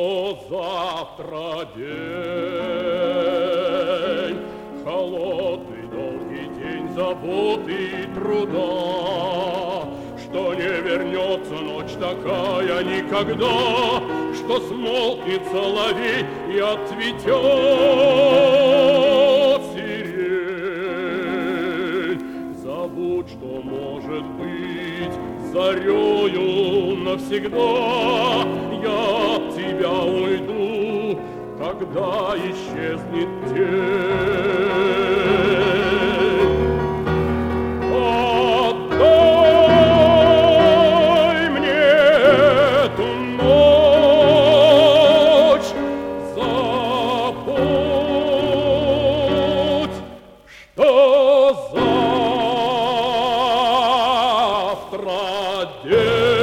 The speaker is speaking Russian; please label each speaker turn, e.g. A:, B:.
A: завтра день, холодный долгий день заботы и труда, что не вернется ночь такая никогда, что смолкнет соловей и отцветет сирень. Забудь, что может быть зарею навсегда, я от тебя уйду, когда исчезнет день. Отдай мне эту ночь, забудь, что завтра день.